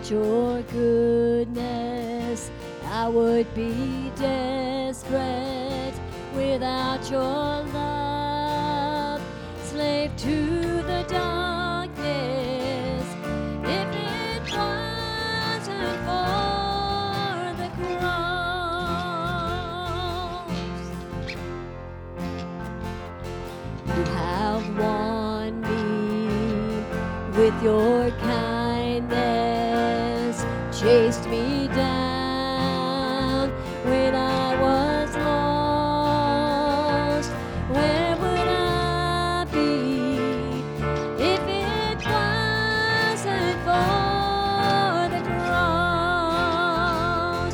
without your goodness, I would be desperate. Without your love, slave to the darkness. If it wasn't for the cross, you have won me with your kindness, chased me down when I was lost. Where would I be if it wasn't for the cross?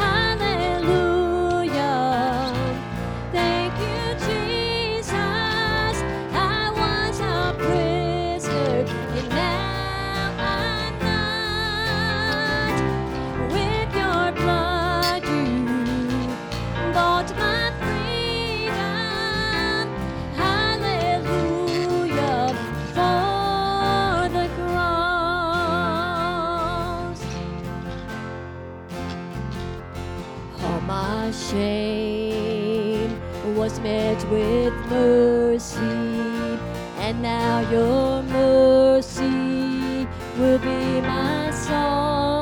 Hallelujah. Thank you, Jesus. I was a prisoner, and now I'm not. With your blood, you bought my freedom. Hallelujah for the cross. All my shame was met with mercy, and now your mercy will be my song.